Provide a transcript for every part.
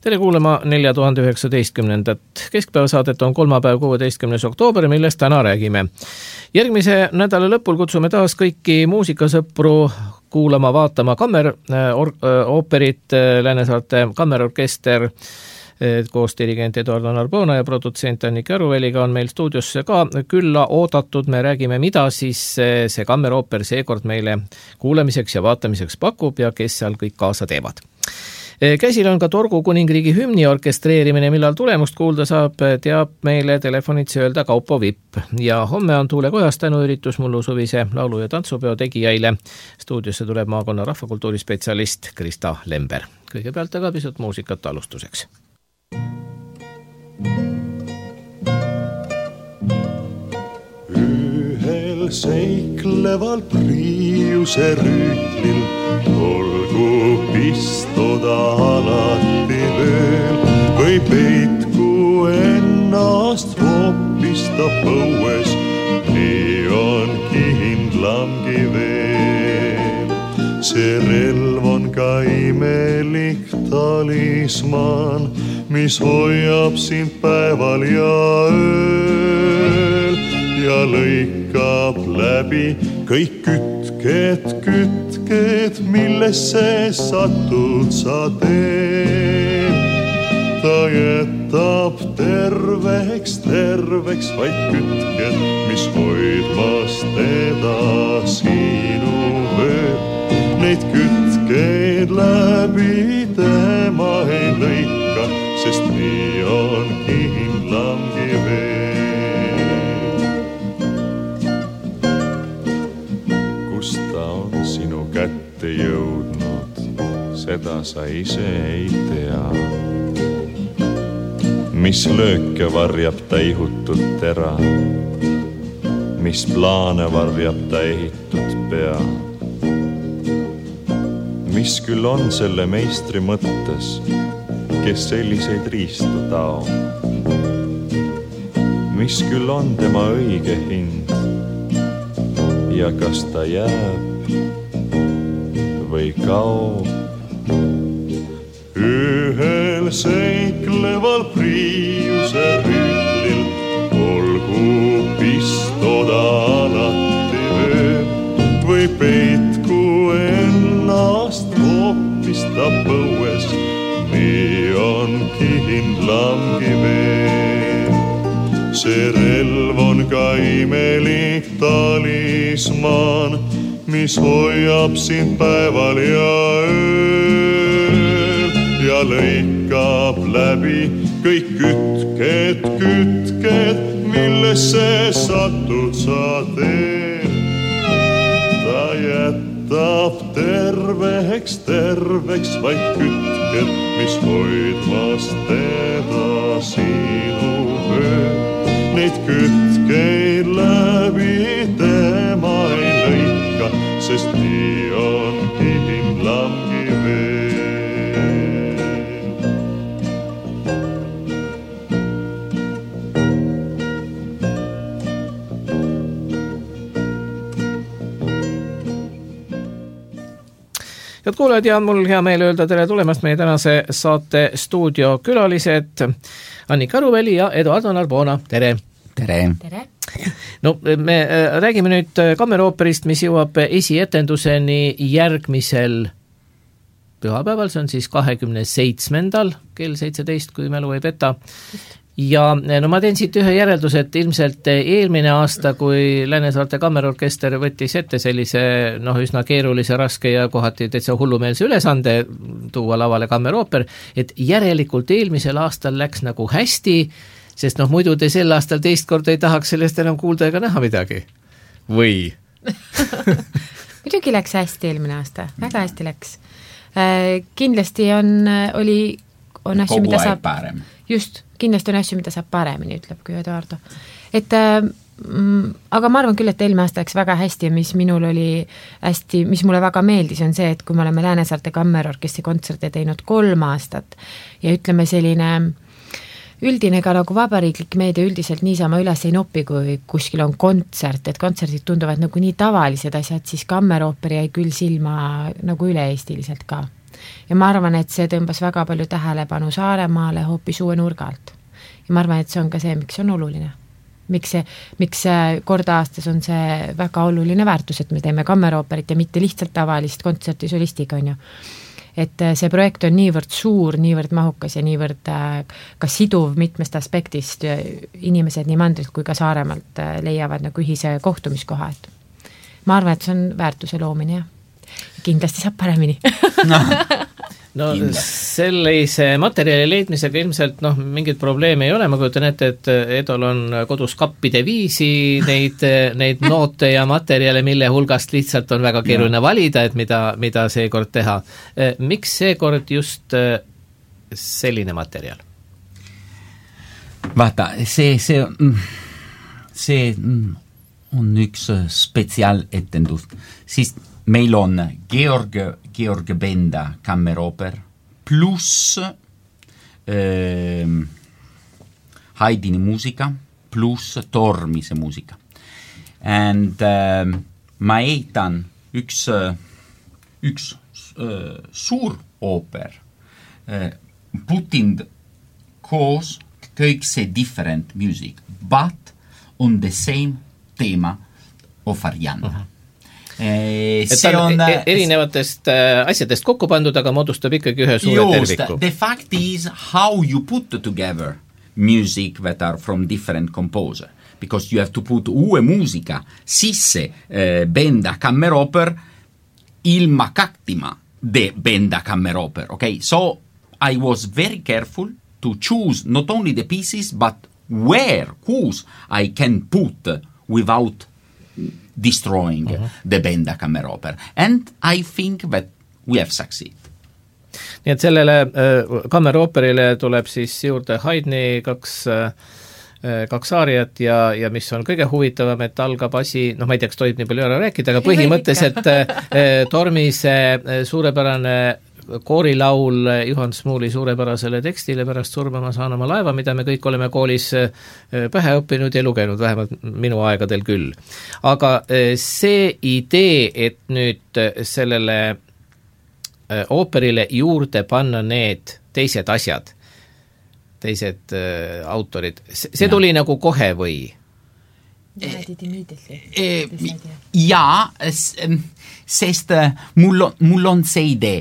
Tere kuulema 4019. Keskpäevasaadet on kolmapäev 16. oktoober, millest täna räägime. Järgmise nädala lõpul kutsume taas kõiki muusikasõpru kuulama, vaatama kammerooperit, Läänesaarte kammerorkester koos dirigent Eduardo Narbona ja produtsent Annika Aruveliga on meil stuudiosse ka külla oodatud. Me räägime, mida siis see kammerooper seekord meile kuulamiseks ja vaatamiseks pakub ja kes seal kõik kaasa teevad. Käsil on ka Torgu kuningriigi hümni orkestreerimine, millal tulemust kuulda saab, teab meile telefonitsi öelda Kaupo Vipp. Ja homme on Tuulekojas tänuüritus mullu suvise laulu- ja tantsupeo tegijaile. Stuudiosse tuleb maakonna rahvakultuuri spetsialist Krista Lember. Kõigepealt aga pisut muusikat alustuseks. Ühel seikleval priiuse rüütlil olgu pistoda alati veel või peitku ennast hoopista põues, nii on kindlamgi veel. See relv on ka imelik talisman, mis hoiab sind päeval ja ööl ja lõikab läbi kõik kütked, millesse satud sa teed. Ta jätab terveks vaid kütked, mis hoidmas teda sinu ööl. Neid kütkeid läbi tema ei lõika, sest nii on kindlamgi veel. Kus ta on sinu kätte jõudnud, seda sa ise ei tea. Mis lööke varjab ta ihutud tera, mis plaane varjab ta ehitud pea. Mis küll on selle meistri mõttes, kes selliseid riistu tao? Mis küll on tema õige hind ja kas ta jääb või kaob? Ühel seikleval priiuse rüütlil olgu pistoda alati veel või peitku ennast hoopista põues, nii on kindlamgi veel. See relv on ka imelik talisman, mis hoiab sind päeval ja ööl ja lõikab läbi kõik kütked, millesse satud sa teed. Ta jätab terveks vaid kütked, mis hoidmas teda sinu ööl. Neid kütkeid läbi tema ei lõika, sest nii on kindlamgi veel. Head kuulajad, ja mul hea meel öelda tere tulemast meie tänase saate stuudiokülalised Annika Aruveli ja Eduardo Narbona. Tere! Tere! Tere! No, me räägime nüüd kammerooperist, mis jõuab esietenduseni järgmisel pühapäeval, see on siis 27. kell 17, kui mälu ei peta. Ja no ma teen siit ühe järelduse, et ilmselt eelmine aasta, kui Läänesaarte kammerorkester võttis ette sellise üsna keerulise, raske ja kohati täitsa hullumeelse ülesande tuua lavale kammerooper, et järelikult eelmisel aastal läks nagu hästi, sest muidu te sel aastal teist korda ei tahaks sellest enam kuulda ega näha midagi. Või? Muidugi läks hästi eelmine aasta, väga hästi läks. Kindlasti on asju, mida saab parem. Just, kindlasti on asju, mida saab paremini, ütleb kui Eduardo. Aga ma arvan küll, et eelmine aasta läks väga hästi ja mis mulle väga meeldis, on see, et kui me oleme Läänesaarte kammerorkestri kontserte teinud 3 aastat ja ütleme selline üldine ka nagu vabariiklik meedia üldiselt niisama üles ei nopi, kui kuskil on kontsert, et kontserdid tunduvad nagu nii tavalised asjad, siis kammerooper jäi küll silma nagu üle-eestiliselt ka. ja ma arvan, et see tõmbas väga palju tähelepanu Saaremaale hoopis uue nurga alt. Ja ma arvan, et see on ka see, miks see on oluline. Miks see kord aastas on see väga oluline väärtus, et me teeme kammerooperit ja mitte lihtsalt tavalist kontserti solistiga, on ju. Et see projekt on niivõrd suur, niivõrd mahukas ja niivõrd ka siduv mitmest aspektist. Inimesed nii mandrilt kui ka Saaremaalt leiavad nagu ühise kohtumiskoha. Et ma arvan, et see on väärtuse loomine ja kindlasti saab paremini. No sellise materjali leidmisega ilmselt mingit probleemi ei ole, ma kujutan ette, et Edol on kodus kappide viisi neid noote ja materjale, mille hulgast lihtsalt on väga keeruline valida, et mida seekord teha. Miks seekord just selline materjal? Vaata, see on üks spetsiaaletendus, siis meil on Georg Benda kammerooper pluss Haydini muusika pluss Tormise muusika. And ma eitan üks suur ooper putting koos kõik see different music, but on the same teema of Arianna. See on erinevatest asjadest kokku pandud, aga moodustab ikkagi ühe suure terviku. The fact is how you put together music that are from different composer, because you have to put uue muusika sisse Benda kammerooper ilma kattima de Benda kammerooper, okay? So I was very careful to choose not only the pieces, but whose I can put without destroying the Benda kammerooper. And I think that we have succeeded. Nii et sellele kammerooperile tuleb siis juurde Haydni kaks aariat ja mis on kõige huvitavam, et algab asi, ma ei tea, kas tohib nii palju ära rääkida, aga põhimõtteliselt Tormise suurepärane koorilaul Juhan Smuuli suurepärasele tekstile Pärast surma ma saan oma laeva, mida me kõik oleme koolis pähe õppinud ja lugenud, vähemalt minu aegadel küll. Aga see idee, et nüüd sellele ooperile juurde panna need teised asjad, teised autorid, see tuli nagu kohe või? Ja, sest mul on see idee.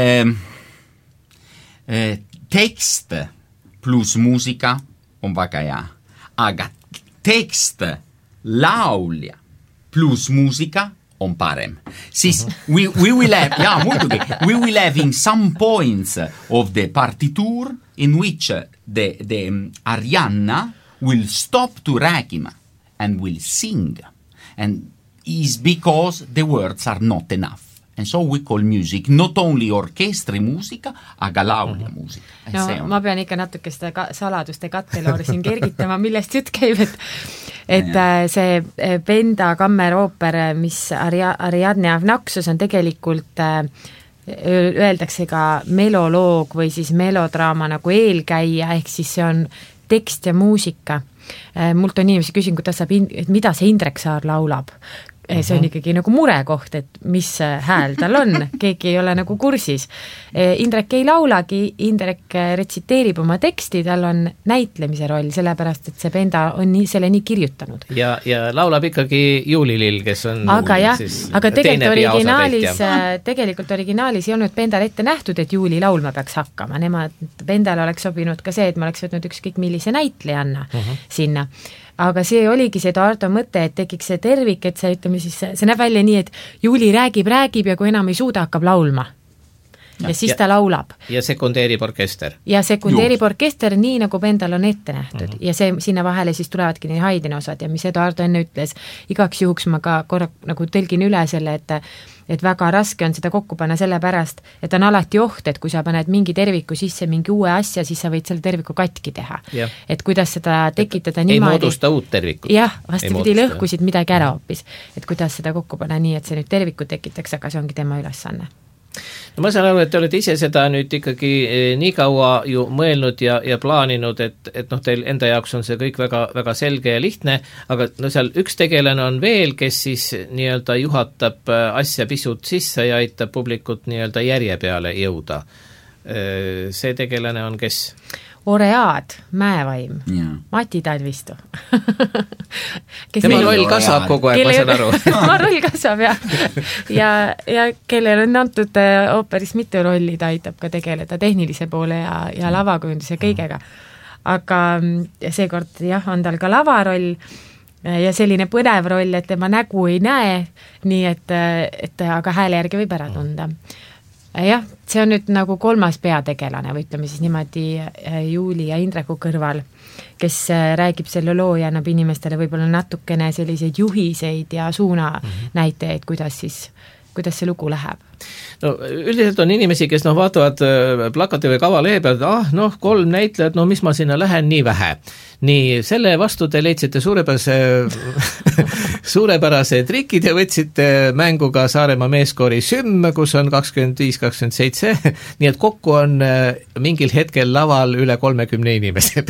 Tekst plus muusika on väga hea, aga tekst, laulja plus muusika on parem. Siis we will have, we will have in some points of the partiture in which the Arianna will stop to rääkima and will sing, and is because the words are not enough. And so we call music not only orkestri muusika, aga laulja muusika. No, ma pean ikka natuke seda saladuste katteloori siin kergitama, millest jutt käib, et see Benda kammerooper, mis Ariadne Avnaxos on tegelikult öeldakse ka meloloog või siis melodraama nagu eelkäija, ehk siis see on tekst ja muusika. Mult on inimesi küsin, et mida see Indrek Saar laulab. See on ikkagi nagu murekoht, et mis hääl tal on, keegi ei ole nagu kursis. Indrek ei laulagi, Indrek retsiteerib oma teksti, tal on näitlemise roll, sellepärast, et see Benda on selle nii kirjutanud. Ja laulab ikkagi Juulilill, kes on aga tegelikult originaalis ei olnud Bendal ette nähtud, et Juuli laulma peaks hakkama. Bendal oleks sobinud ka see, et ma oleks võtnud ükskõik millise näitlejanna sinna. Aga see oligi see Tardo mõte, et tekiks see tervik, et see, ütleme siis, see näeb välja nii, et Juuli räägib ja kui enam ei suuda, hakkab laulma. Ja siis ta laulab. Ja sekundeerib orkester. Ja sekundeerib orkester nii, nagu Bendal on ette nähtud. Ja see sinna vahele siis tulevadki nii Haydini osad ja mis Eduardo enne ütles, igaks juhuks ma ka korra nagu tõlgin üle selle, et väga raske on seda kokku panna sellepärast, et on alati oht, et kui sa paned mingi terviku sisse mingi uue asja, siis sa võid selle terviku katki teha. Ja. Et kuidas seda tekitada niimoodi. Ei moodusta uut tervikut. Jah, vastupidi lõhkusid midagi ära hoopis. Et kuidas seda kokku panna nii, et see nüüd tervikut tekitaks, aga see ongi tema ülesanne. No ma saan aru, et te olete ise seda nüüd ikkagi nii kaua ju mõelnud ja plaaninud, et noh, teil enda jaoks on see kõik väga, väga selge ja lihtne, aga no seal üks tegelane on veel, kes siis nii-öelda juhatab asja pisut sisse ja aitab publikut nii-öelda järje peale jõuda. See tegelane on kes? Oreaad, mäevaim, Mati Talvistu. Tema roll kasvab kogu aeg, ma saan aru. Ma roll kasvab, ja kellel on antud ooperis mitu rolli, ta aitab ka tegeleda tehnilise poole ja lavakujunduse kõigega. Aga seekord on tal ka lavaroll ja selline põnev roll, et tema nägu ei näe, nii et aga hääle järgi võib ära tunda. Jah, see on nüüd nagu 3. peategelane, või ütleme siis niimoodi Juuli ja Indreku kõrval, kes räägib selle loo ja annab inimestele võib-olla natukene selliseid juhiseid ja suuna näiteid, kuidas see lugu läheb. No üldiselt on inimesi, kes vaatavad plakati või kavalehe pealt, 3 näitlejat, mis ma sinna lähen, nii vähe. Nii, selle vastu te leidsite suurepärase trikid ja võtsite mängu ka Saaremaa meeskoori Sümm, kus on 25-27, nii et kokku on mingil hetkel laval üle 30 inimese.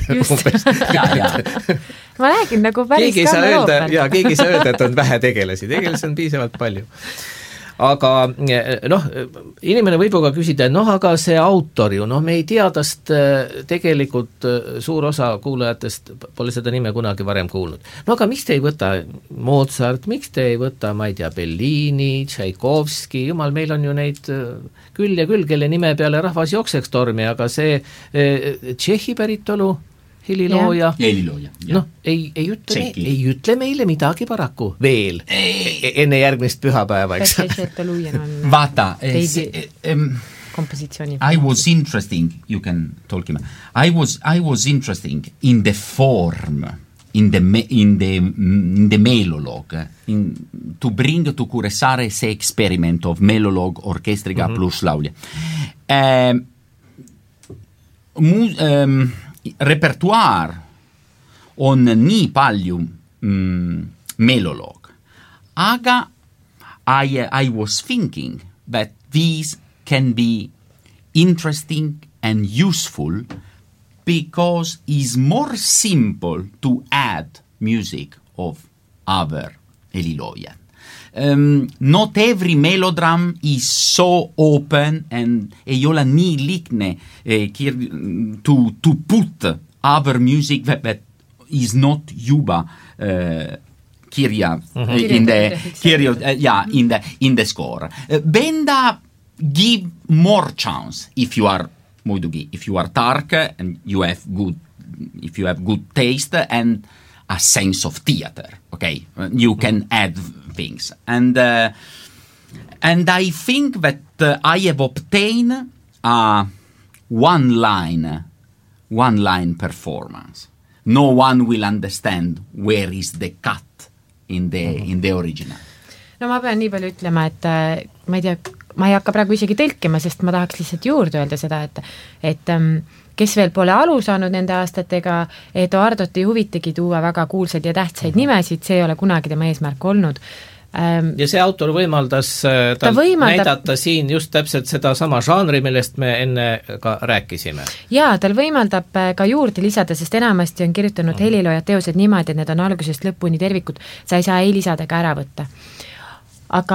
Ma räägin nagu päris kammerooper. Keegi ei saa öelda, et on vähe tegelasi on piisavalt palju. Aga inimene võib ka küsida, aga see autor ju, me ei tea tast tegelikult suur osa kuulajatest pole seda nime kunagi varem kuulnud. Aga miks te ei võta Mozart, miks te ei võta, ma ei tea, Bellini, Tšaikovski, jumal, meil on ju neid küll ja küll, kelle nime peale rahvas jookseks tormi, aga see Tšehhi päritolu helilooja. Ei ütle meile midagi paraku veel enne järgmist pühapäeva, eks? Vaata, kompositsiooni. I was interesting, you can talk him. I was interesting in the form, in the melolog, to bring to Kuressaare see experiment of melolog orkestriga plus laulja. Repertoire on nii palju melolog. Aga I was thinking that these can be interesting and useful because it's more simple to add music of other helilooja. Not every melodram is so open and ei ole nii lihtne to put other music that is not juba kirja in the score. Benda give more chance if you are dark and you have good taste and a sense of theater, okay? You can add things. And I think that I have obtained a one-line performance. No one will understand where is the cut in the original. No ma pean nii palju ütlema, et ma ei tea, ma ei hakka praegu isegi tõlkima, sest ma tahaks lihtsalt juurde öelda seda, et kes veel pole alu saanud nende aastatega, Eduardot ei huvitagi tuua väga kuulsaid ja tähtsaid nimesid, see ei ole kunagi tema eesmärk olnud. Ja see autor võimaldas näidata siin just täpselt seda sama žanri, millest me enne ka rääkisime. Jaa, tal võimaldab ka juurde lisada, sest enamasti on kirjutanud heliloojad teosed niimoodi, et need on algusest lõpuni tervikud, sa ei saa ei lisada ega ära võtta. Aga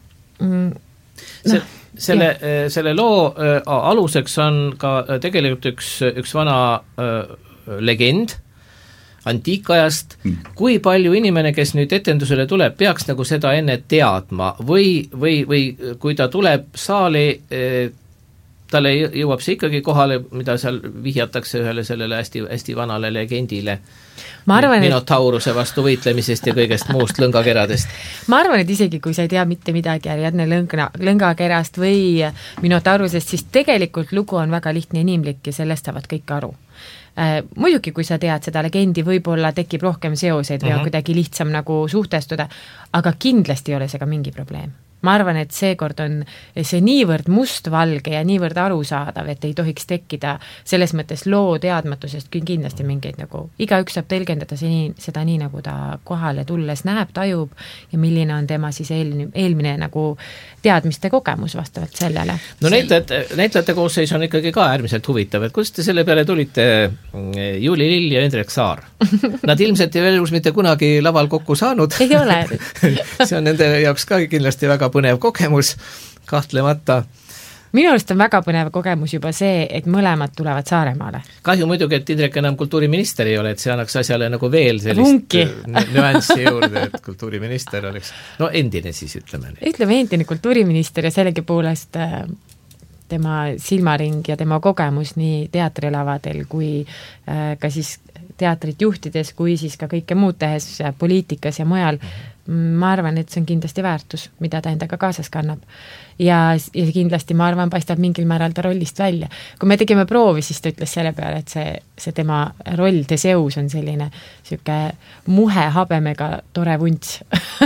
selle loo aluseks on ka tegelikult üks vana legend antiikajast, kui palju inimene, kes nüüd etendusele tuleb, peaks nagu seda enne teadma või kui ta tuleb saali, talle jõuab see ikkagi kohale, mida seal vihjatakse ühele sellele hästi vanale legendile Minotauruse vastu võitlemisest ja kõigest muust lõngakeradest. Ma arvan, et isegi kui sa ei tea mitte midagi Ariadne lõngakerast või Minotaurusest, siis tegelikult lugu on väga lihtne ja inimlik ja sellest saavad kõik aru. Muidugi, kui sa tead seda legendi, võib-olla tekib rohkem seoseid või on kuidagi lihtsam nagu suhtestuda, aga kindlasti ei ole see ka mingi probleem. ma arvan, et seekord on see niivõrd mustvalge ja niivõrd arusaadav, et ei tohiks tekkida selles mõttes loo teadmatusest kindlasti mingeid nagu, igaüks saab tõlgendada seda nii, nagu ta kohale tulles näeb, tajub ja milline on tema siis eelmine nagu teadmiste kogemus vastavalt sellele. No näitlejate koosseis on ikkagi ka äärmiselt huvitav, et kuidas te selle peale tulite Juuli Lill ja Indrek Saar? Nad ilmselt ei elus mitte kunagi laval kokku saanud. Ei ole. See on nende jaoks ka kindlasti väga põnev kogemus, kahtlemata. Minu arust on väga põnev kogemus juba see, et mõlemad tulevad Saaremaale. Kahju muidugi, et Indrek enam kultuuriminister ei ole, et see annaks asjale nagu veel sellist nüanssi juurde, et kultuuriminister oleks, no endine siis ütleme. Ütleme endine kultuuriminister ja sellegi poolest tema silmaring ja tema kogemus nii teatrilavadel kui ka siis teatrit juhtides, kui siis ka kõike muud tehes poliitikas ja mujal, ma arvan, et see on kindlasti väärtus, mida ta endaga kaasas kannab. Ja kindlasti, ma arvan, paistab mingil määral ta rollist välja. Kui me tegime proovi, siis ta ütles selle peale, et see tema roll Teseus on selline süke muhe habemega tore vunts.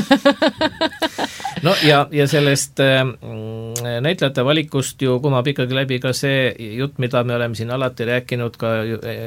No ja sellest näitlejate valikust ju kumab ikkagi läbi ka see jutt, mida me oleme siin alati rääkinud ka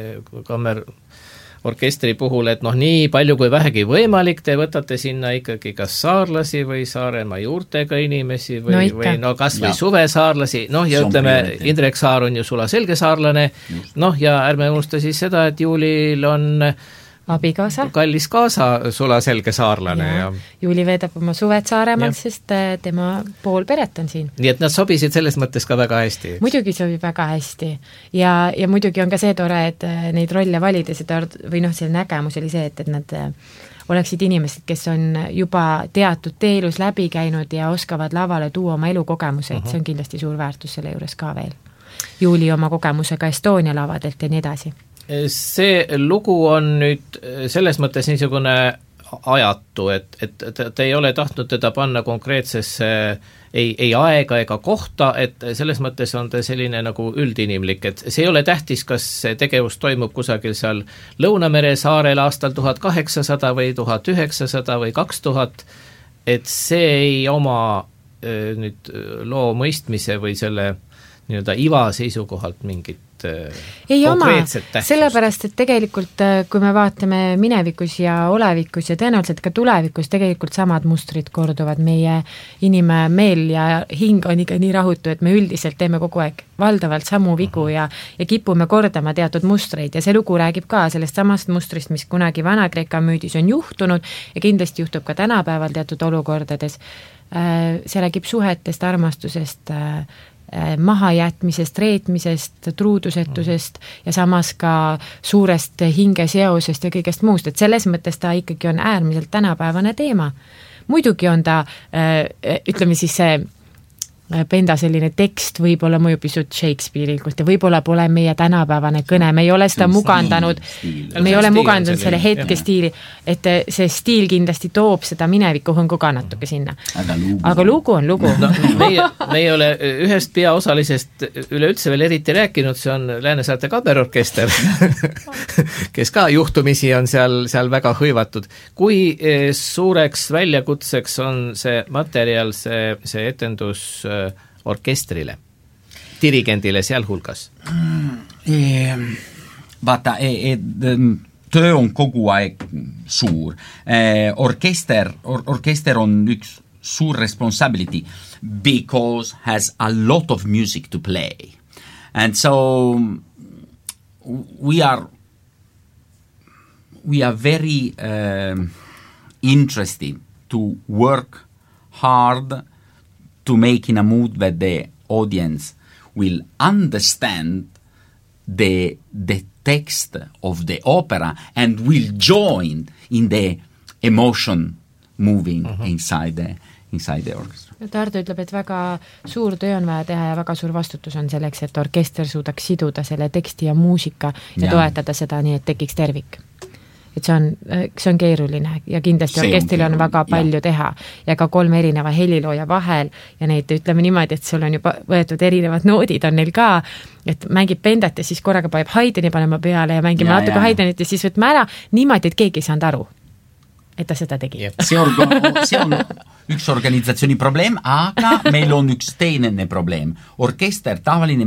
kammerorkestri puhul, et nii palju kui vähegi võimalik, te võtate sinna ikkagi kas saarlasi või Saaremaa juurtega inimesi või kas või suvesaarlasi, ja ütleme, Indrek Saar on ju sulaselge saarlane, ja ärme unusta siis seda, et Juulil on abikaasa. Kallis kaasa sulaselge saarlane. Ja. Juuli veedab oma suvet Saaremaal, sest tema pool peret on siin. Nii et nad sobisid selles mõttes ka väga hästi. Muidugi sobib väga hästi. Ja muidugi on ka see tore, et neid rolle valides, või see nägemus oli see, et nad oleksid inimesed, kes on juba teatud teelus läbi käinud ja oskavad lavale tuua oma elukogemuse, et see on kindlasti suur väärtus selle juures ka veel. Juuli oma kogemusega Estonia lavadelt ja nii edasi. See lugu on nüüd selles mõttes niisugune ajatu, et te ei ole tahtnud teda panna konkreetsesse ei aega ega kohta, et selles mõttes on ta selline nagu üldinimlik, et see ei ole tähtis, kas see tegevus toimub kusagil seal Lõunamere saarel aastal 1800 või 1900 või 2000, et see ei oma nüüd loo mõistmise või selle nii-öelda iva seisukohalt mingit ei oma, sellepärast, et tegelikult kui me vaatame minevikus ja olevikus ja tõenäoliselt ka tulevikus, tegelikult samad mustrid korduvad, meie inimmeel ja hing on ikka nii rahutu, et me üldiselt teeme kogu aeg valdavalt samu vigu ja kipume kordama teatud mustreid ja see lugu räägib ka sellest samast mustrist, mis kunagi Vana-Kreeka müüdis on juhtunud ja kindlasti juhtub ka tänapäeval teatud olukordades. See räägib suhetest, armastusest, mahajätmisest, reetmisest, truudusetusest ja samas ka suurest hingeseosest ja kõigest muust, et selles mõttes ta ikkagi on äärmiselt tänapäevane teema. Muidugi on ta, ütleme siis see Penda selline tekst võib-olla mõjub pisut Shakespeare'ikult ja võib-olla pole meie tänapäevane kõne, me ei ole seda mugandanud, me ei ole mugandanud selle hetke stiili, et see stiil kindlasti toob seda mineviku hõngu ka natuke sinna. Aga lugu on lugu. No, me ei ole ühest peaosalisest üleüldse veel eriti rääkinud, see on Läänesaarte kammerorkester, kes ka juhtumisi on seal väga hõivatud. Kui suureks väljakutseks on see materjal, see etendus orkestrile, dirigendile sealhulgas? Vaata, töö on kogu aeg suur. Orkester on üks suur responsibility because has a lot of music to play. And so we are very interested to work hard to make in a mood that the audience will understand the text of the opera and will join in the emotion moving inside the orchestra. Tartu ütleb, et väga suur töö on vaja teha ja väga suur vastutus on selleks, et orkester suudaks siduda selle teksti ja muusika ja toetada seda nii, et tekiks tervik. Et see on keeruline ja kindlasti orkestril on väga palju teha ja ka 3 erineva helilooja vahel ja neid ütleme niimoodi, et sul on juba võetud erinevad noodid on neil ka, et mängib Pendat ja siis korraga paneb Haydni panema peale ja mängime natuke Haydnit ja siis võtme ära niimoodi, et keegi ei saanud aru. et ta seda tegi. See on üks organisatsiooni probleem, aga meil on üks teine probleem. Orkester tavaline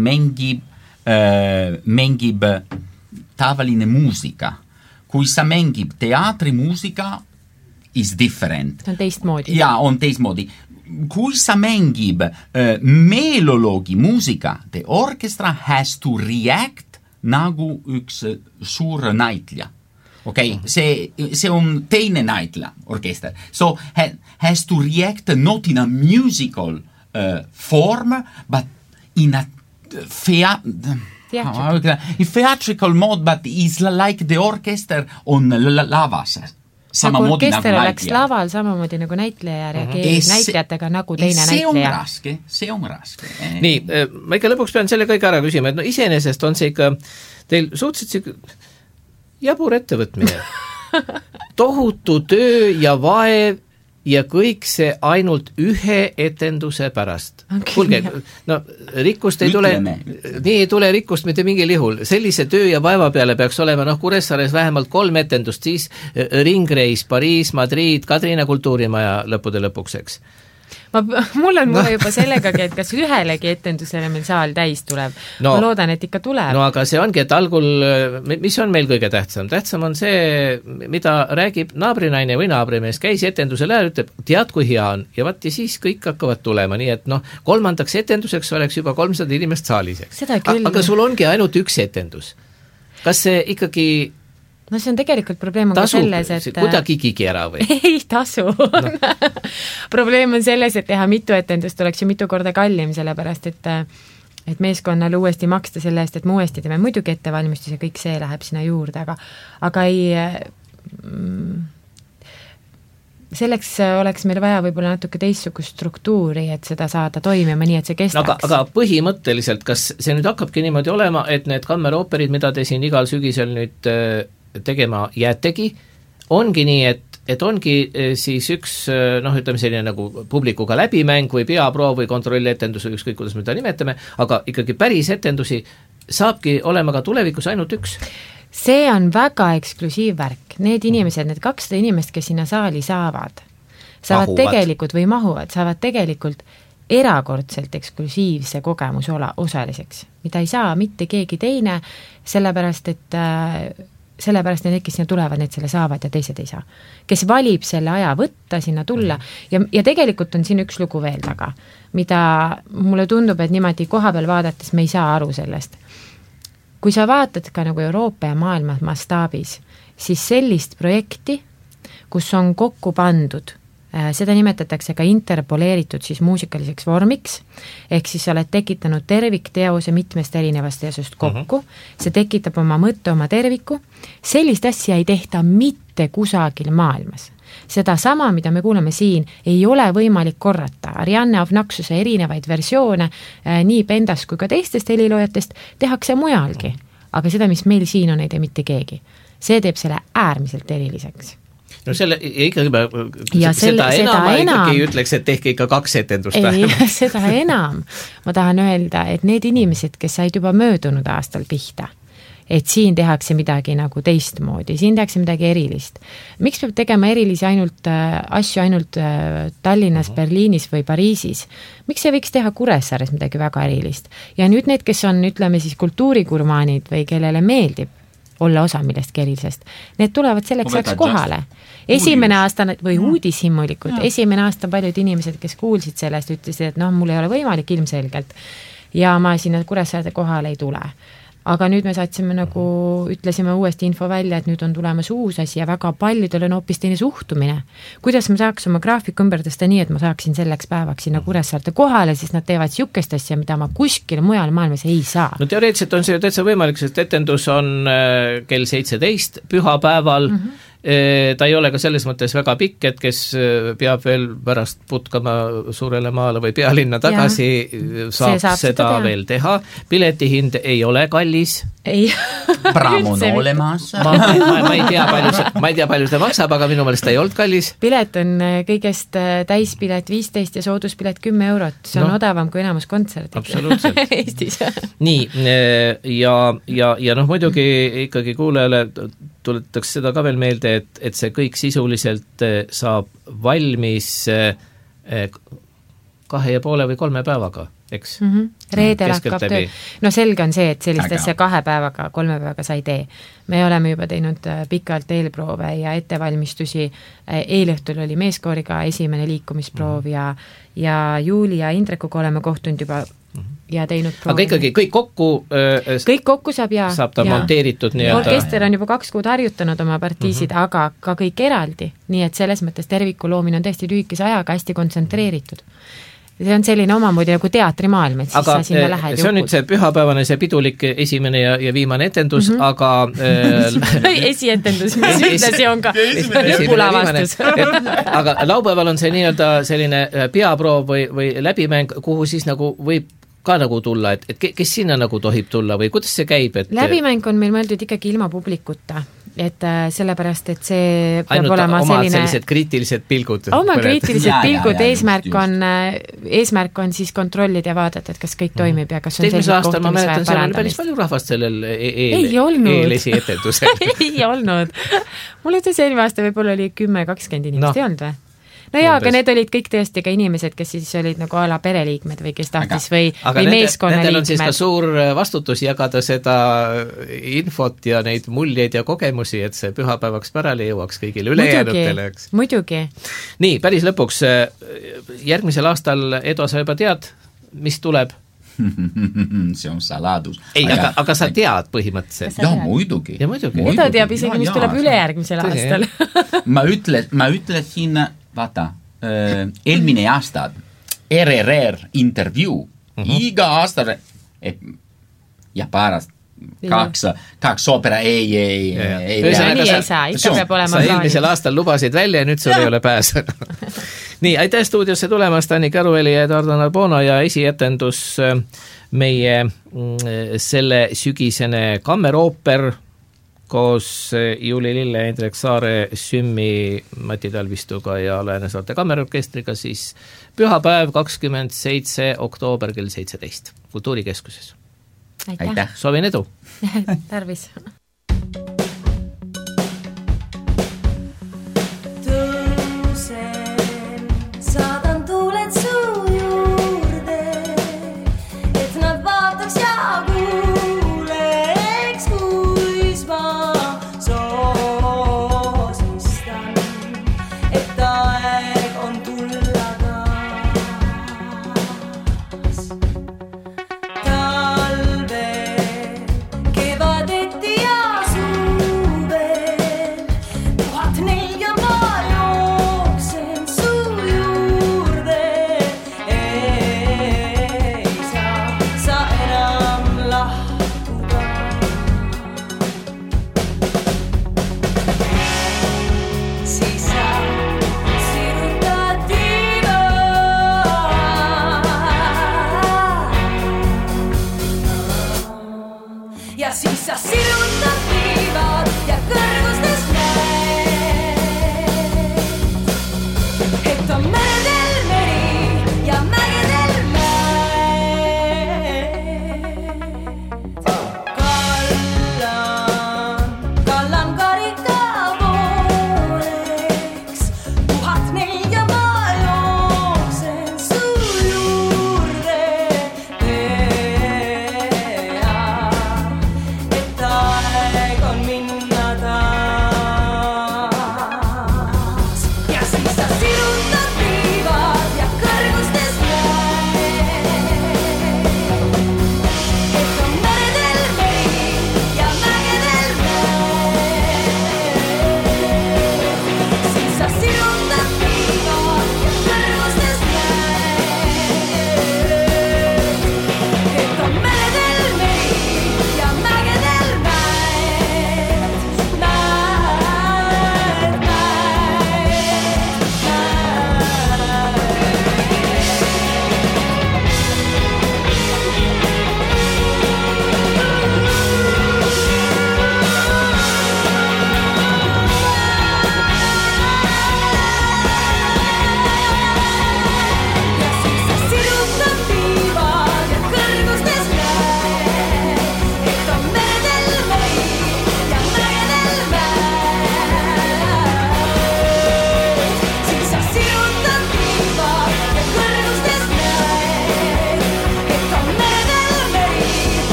mängib tavaline muusika. Kui sa mängib teatrimuusika, is different. On teistmoodi. Ja, on teistmoodi. Kui sa mängib meeloloogi muusika, the orchestra has to react nagu üks suur näitleja. Okay, see on teine näitleja orkester. So has to react not in a musical form, but in a theatrical mode, but is like the orchester on lavas. Nagu orkester oleks laval samamoodi nagu näitleja reageerib näitlejatega nagu teine näitleja. See on raske. Nii, ma ikka lõpuks pean selle kõik ära küsima, et no iseenesest on see ikka teil suhteliselt jabur ettevõtmine. Tohutu töö ja vaev ja kõik see ainult ühe etenduse pärast. Kuulge, no rikkust ei tule, nii ei tule rikkust mitte mingil juhul. Sellise töö ja vaeva peale peaks olema Kuressaares vähemalt 3 etendust, siis ringreis, Pariis, Madrid, Kadrina kultuurimaja lõppude lõpuks, eks. Mul on mure juba sellegagi, et kas ühelegi etendusele meil saal täis tuleb. Ma loodan, et ikka tuleb. No aga see ongi, et algul, mis on meil kõige tähtsam? Tähtsam on see, mida räägib naabrinaine või naabrimees, käis etendusel ära, ütleb, tead kui hea on, ja vaat ja siis kõik hakkavad tulema, nii et 3. etenduseks oleks juba 300 inimest saaliseks. Aga sul ongi ainult üks etendus. Kas see ikkagi no see on tegelikult probleem on selles, et kuidagi kigi ära või? Ei tasu. No. Probleem on selles, et teha mitu etendust oleks ju mitu korda kallim, sellepärast et meeskonnale uuesti maksta selle eest, et me uuesti teeme muidugi ettevalmistus ja kõik see läheb sinna juurde, aga ei selleks oleks meil vaja võib-olla natuke teistsugust struktuuri, et seda saada toimima nii, et see kestaks. Aga põhimõtteliselt, kas see nüüd hakkabki niimoodi olema, et need kammerooperid, mida te siin igal sügisel nüüd tegema jäätegi, ongi nii, et ongi siis üks, ütleme selline nagu publikuga läbimäng või peaproov või kontrolletendus või ükskõik, kuidas me seda nimetame, aga ikkagi päris etendusi saabki olema ka tulevikus ainult üks. See on väga eksklusiivvärk. Need inimesed, need 200 inimest, kes sinna saali saavad tegelikult või mahuvad, saavad tegelikult erakordselt eksklusiivse kogemus osaliseks, mida ei saa mitte keegi teine, sellepärast need, kes sinna tulevad, need selle saavad ja teised ei saa. Kes valib selle aja võtta, sinna tulla ja tegelikult on siin üks lugu veel taga, mida mulle tundub, et niimoodi koha peal vaadates me ei saa aru sellest. Kui sa vaatad ka nagu Euroopa ja maailma mastaabis, siis sellist projekti, kus on kokku pandud, seda nimetatakse ka interpoleeritud siis muusikaliseks vormiks, ehk siis sa oled tekitanud tervikteose mitmest erinevast teosest kokku, see tekitab oma mõtte, oma terviku, sellist asja ei tehta mitte kusagil maailmas. Seda sama, mida me kuuleme siin, ei ole võimalik korrata. Arianne Avnaksuse erinevaid versioone nii Pendas kui ka teistest heliloojatest tehakse mujalgi, aga seda, mis meil siin on, ei tee mitte keegi. See teeb selle äärmiselt eriliseks. No selle, seda enam ma ikkagi ütleks, et tehke ikka 2 etendust vähemalt. Ei, seda enam. Ma tahan öelda, et need inimesed, kes said juba möödunud aastal pihta, et siin tehakse midagi nagu teistmoodi, siin tehakse midagi erilist. Miks peab tegema erilisi asju ainult Tallinnas, Berliinis või Pariisis? Miks ei võiks teha Kuressaares midagi väga erilist? Ja nüüd need, kes on, ütleme siis kultuurikurmaanid või kellele meeldib olla osa millestki erilisest, need tulevad selleks ajaks kohale. Esimene aasta, või uudishimulikud, esimene aasta paljud inimesed, kes kuulsid sellest, ütlesid, et mul ei ole võimalik ilmselgelt ja ma sinna Kuressaarde kohale ei tule. Aga nüüd me saatsime ütlesime uuesti info välja, et nüüd on tulemas uus asi ja väga paljudel on hoopis teine suhtumine. Kuidas ma saaks oma graafiku ümber tõsta nii, et ma saaksin selleks päevaks sinna Kuressaarde kohale, siis nad teevad siukest asja, mida ma kuskil mujal maailmas ei saa. No teoreetiliselt on see ju täitsa võimalik, sest etendus on kell 17 pühapäeval, ta ei ole ka selles mõttes väga pikk, et kes peab veel pärast putkama suurele maale või pealinna tagasi, saab seda veel teha. Piletihind ei ole kallis. Ei. Praam on olemas. Ma ei tea, palju seda maksab, aga minu meelest ta ei olnud kallis. Pilet on kõigest täispilet 15 ja sooduspilet 10 eurot. See on odavam kui enamus kontserdid. Absoluutselt. Eestis. Nii, ja muidugi ikkagi kuulajale tuletaks seda ka veel meelde, et see kõik sisuliselt saab valmis 2,5 või 3 päevaga, eks? Reedel hakkab töö. No selge on see, et sellist asja 2 päevaga, 3 päevaga sa ei tee. Me oleme juba teinud pikalt eelproove ja ettevalmistusi. Eelõhtul oli meeskooriga esimene liikumisproov ja Juuli ja Indrekuga oleme kohtunud juba ja teinud proovi. Aga ikkagi kõik kokku saab saab ta monteeritud nii-öelda. Orkester on juba 2 kuud harjutanud oma partiisid, aga ka kõik eraldi. Nii et selles mõttes terviku loomine on tõesti lühikese ajaga hästi kontsentreeritud. See on selline omamoodi nagu teatrimaailm, et siis sa sinna lähed. See on nüüd see pühapäevane, see pidulik esimene ja viimane etendus, aga esietendus, mis ühtlasi on ka lõpulavastus. Aga laupäeval on see nii-öelda selline peaproov või läbimäng, kuhu siis nagu võib ka nagu tulla, et kes sinna nagu tohib tulla või kuidas see käib? Läbimäng on meil mõeldud ikkagi ilma publikuta, et sellepärast, et see peab ainult olema selline... sellised kriitilised pilgud. Oma kriitilised pilgud, eesmärk on siis kontrollida ja vaadata, et kas kõik toimib ja kas on sellised kohtumist ma mäletan, seal oli päris palju rahvast sellel eelesietendusel. Ei olnud. Mulle ütles eelmine aasta võib-olla oli 10-20 inimest, ei olnud või? No jaa, aga need olid kõik tõesti ka inimesed, kes siis olid nagu ala pereliikmed või kes tahtis või meeskonna liikmed. Nendel on siis ka suur vastutus jagada seda infot ja neid muljeid ja kogemusi, et see pühapäevaks pärale jõuaks kõigile ülejäänutele. Muidugi. Nii, päris lõpuks, järgmisel aastal, Edo, sa juba tead, mis tuleb? See on saladus. Ei, aga sa tead põhimõtteliselt. Ja, muidugi. Edo teab isegi, mis tuleb ülejärgmisel aastal. Ma ütlesin vaata, eelmine aasta RRR intervju, iga aasta ja pärast kaks opera ei saa, ikka peab olema sa eelmisel aastal lubasid välja ja nüüd sul ei ole pääse. Nii, aitäh stuudiosse tulemast, Anni Kärueli ja Eduardo Narbona ja esietendus meie selle sügisene kammerooper koos Juuli Lille, Indrek Saare, Sümmi, Mati Talvistuga ja Läänesaarte kammerorkestriga siis pühapäev 27. oktoober kell 17 Kultuurikeskuses. Aitäh. Soovin edu. Tarvis.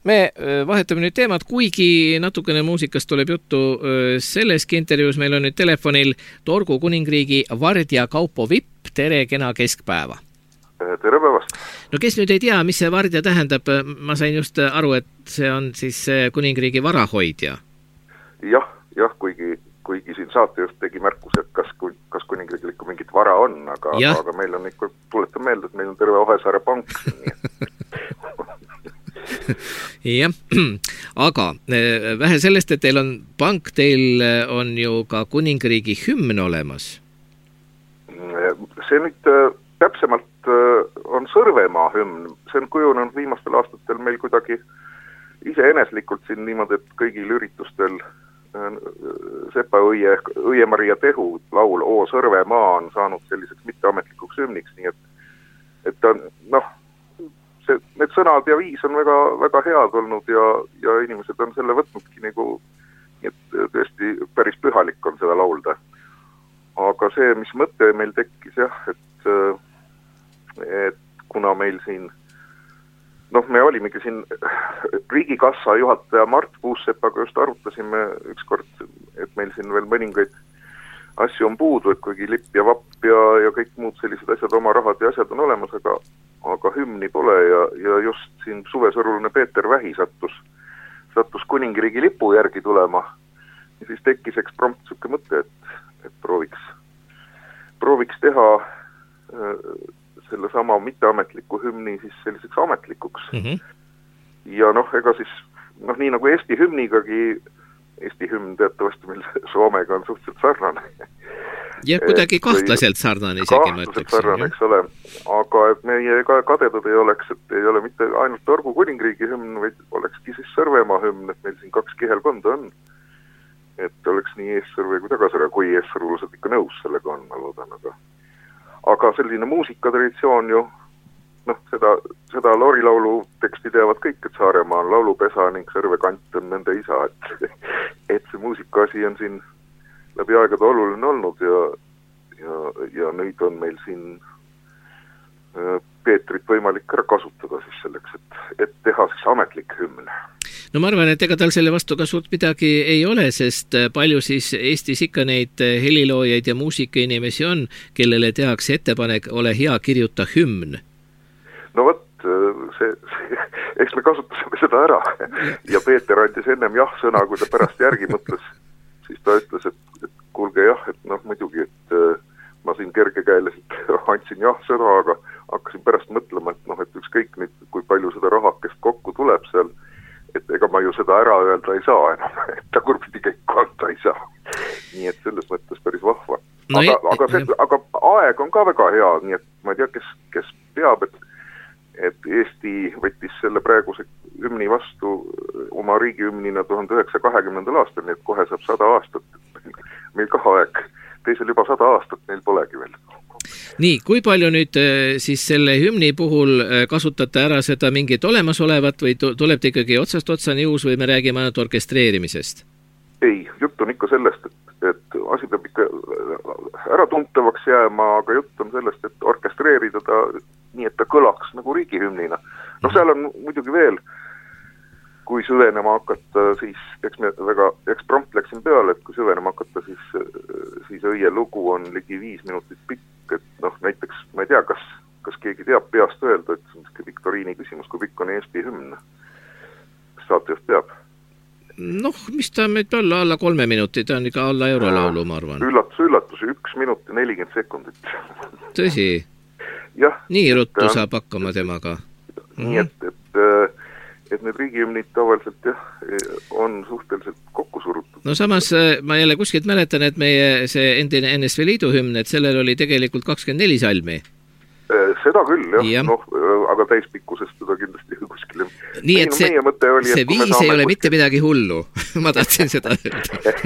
me vahetame nüüd teemat, kuigi natukene muusikast tuleb juttu selleski intervjuus. Meil on nüüd telefonil Torgu kuningriigi Vardja Kaupo Vipp. Tere, kena keskpäeva. Tere päevast. No kes nüüd ei tea, mis see Vardja tähendab, ma sain just aru, et see on siis kuningriigi varahoidja. Jah, kuigi siin saate just tegi märkus, et kas kuningriigil ikka mingit vara on, aga meil on ikka, tuletan meelde, et meil on terve Ohesaare pank siin, jah, aga vähe sellest, et teil on pank, teil on ju ka kuningriigi hümn olemas. See nüüd täpsemalt on Sõrvemaa hümn. See on kujunenud viimastel aastatel meil kuidagi iseeneslikult siin niimoodi, et kõigil üritustel Sepa Õie-Maria Tehu laul O Sõrvemaa on saanud selliseks mitteametlikuks hümniks, nii et ta, need sõnad ja viis on väga, väga head olnud ja inimesed on selle võtnudki nagu, et tõesti päris pühalik on seda laulda. Aga see, mis mõte meil tekkis, et kuna meil siin, me olimegi siin riigikassa juhataja Mart Puussepaga just arutasime ükskord, et meil siin veel mõningaid asju on puudu, et kuigi lipp ja vapp ja kõik muud sellised asjad, oma rahad ja asjad on olemas, aga hümni pole ja just siin suvesõrulune Peeter Vähi sattus kuningriigi lipu järgi tulema ja siis tekkis eksprompt suke mõte, et prooviks teha selle sama mitteametliku hümni siis selliseks ametlikuks. Ja ega siis, nii nagu Eesti hümnigagi, Eesti hümn teatavasti meil Soomega on suhteliselt sarnane. Ja kuidagi kahtlaselt sarnane isegi, ma ütleksin. Sarnane, eks ole. Aga et meie kadedad ei oleks, et ei ole mitte ainult Torgu kuningriigi hümn, vaid olekski siis Sõrvemaa hümn, et meil siin 2 kihelkonda on. Et oleks nii eessõrve kui tagasõrve, kui eessõrulused ikka nõus sellega on, ma loodan. Aga selline muusikatraditsioon ju, seda loorilaulu teksti teavad kõik, et Saaremaa on laulupesa ning Sõrvekant on nende isa, et see muusikaasi on siin läbi aegade oluline olnud ja nüüd on meil siin Peetrit võimalik ära kasutada siis selleks, et teha siis ametlik hümn. No ma arvan, et ega tal selle vastu ka suurt midagi ei ole, sest palju siis Eestis ikka neid heliloojaid ja muusikainimesi on, kellele tehakse ettepanek, ole hea, kirjuta hümn. No vot, eks me kasutasime seda ära ja Peeter andis ennem jah-sõna, kui ta pärast järgi mõtles, siis ta ütles, et kuulge jah, et muidugi, et ma siin kergekäeliselt andsin jah-sõna, aga hakkasin pärast mõtlema, et ükskõik nüüd, kui palju seda rahakest kokku tuleb seal, et ega ma ju seda ära öelda ei saa enam, et ta kurvidi käiku anda ei saa. Nii et selles mõttes päris vahva. Aga aeg on ka väga hea, nii et ma ei tea, kes peab, et Eesti võttis selle praeguse hümni vastu oma riigihümnina 1920. aastal, nii et kohe saab 100 aastat. Meil ka aeg, teisel juba 100 aastat meil polegi veel. Nii, kui palju nüüd siis selle hümni puhul kasutate ära seda mingit olemasolevat või tuleb te ikkagi otsast otsani uus või me räägime ainult orkestreerimisest? Ei, jutt on ikka sellest, et asi peab ikka ära tuntavaks jääma, aga jutt on sellest, et orkestreerida ta nii, et ta kõlaks nagu riigihümnina. Seal on muidugi veel, kui süvenema hakata, siis eks prompt läksin peale, et kui süvenema hakata, siis Õie lugu on ligi 5 minutit pikk, et näiteks, ma ei tea, kas keegi teab peast öelda, et see on viktoriini küsimus, kui pikk on Eesti hümn. Kas saate just teab? Mis ta meid olla alla 3 minutit, ta on ikka alla eurolaulu, ma arvan. Üllatus, 1 minut ja 40 sekundit. Tõsi? Jah. Nii ruttu saab hakkama temaga. Nii et need riigihümnid tavaliselt on suhteliselt kokku surutud. No samas ma jälle kuskilt mäletan, et meie see endine NSV Liidu hümn, et sellel oli tegelikult 24 salmi. Seda küll, jah. Aga täispikkusest seda kindlasti kuskile. Nii, et see 5 ei ole mitte midagi hullu. Ma tahtsin seda öelda.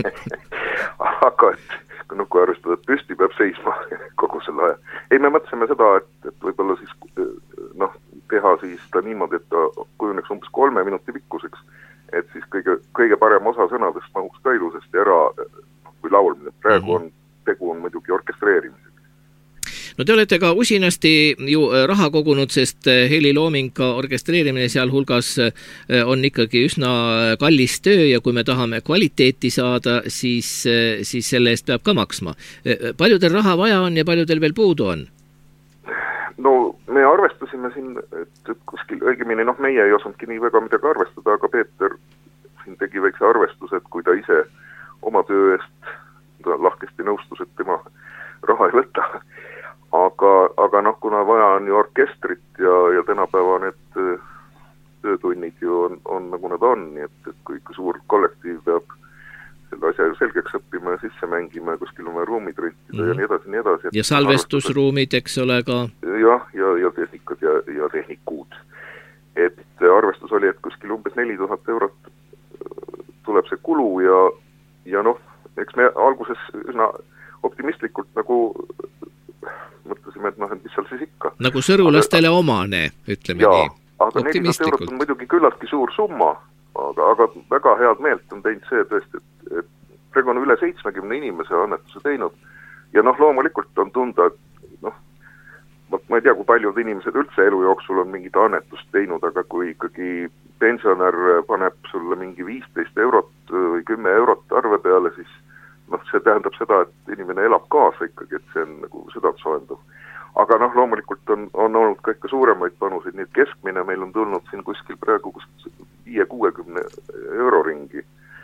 Aga kui arvestada, et püsti peab seisma kogu selle aja. Ei, me mõtlesime seda, et võib-olla siis teha siis ta niimoodi, et ta kujuneks umbes 3 minuti pikkuseks, et siis kõige parem osa sõnadest mahuks ka ilusasti ära, kui laulmine. Praegu tegu on muidugi orkestreerimisega. No te olete ka usinasti ju raha kogunud, sest helilooming, ka orkestreerimine sealhulgas on ikkagi üsna kallis töö ja kui me tahame kvaliteeti saada, siis selle eest peab ka maksma. Palju teil raha vaja on ja palju teil veel puudu on? No me arvestasime siin, et kuskil õigemini, meie ei osanudki nii väga midagi arvestada, aga Peeter siin tegi väikse arvestuse, et kui ta ise oma töö eest lahkesti nõustus, et tema raha ei võta. Aga kuna vaja on ju orkestrit ja tänapäeva need töötunnid ju on nagu nad on, nii et kui suur kollektiiv peab selle asja ju selgeks õppima ja sisse mängima ja kuskil oma ruumid rentida ja nii edasi. Ja salvestusruumid, eks ole ka? Jah, ja tehnikad ja tehnikud. Et arvestus oli, et kuskil umbes 4000 eurot tuleb see kulu ja eks me alguses üsna optimistlikult nagu mõtlesime, et mis seal siis ikka. Nagu sõrulastele omane, ütleme nii. Aga 4000 eurot on muidugi küllaltki suur summa, aga väga head meelt on teinud see tõesti, et praegu on üle 70 inimese annetuse teinud ja loomulikult on tunda, et ma ei tea, kui paljud inimesed üldse elu jooksul on mingit annetust teinud, aga kui ikkagi pensionär paneb sulle mingi 15 eurot või 10 eurot arve peale, siis see tähendab seda, et inimene elab kaasa ikkagi, et see on nagu südant soendav. Aga loomulikult on olnud ka ikka suuremaid panuseid, nii et keskmine meil on tulnud siin kuskil praegu 5-60 euro ringi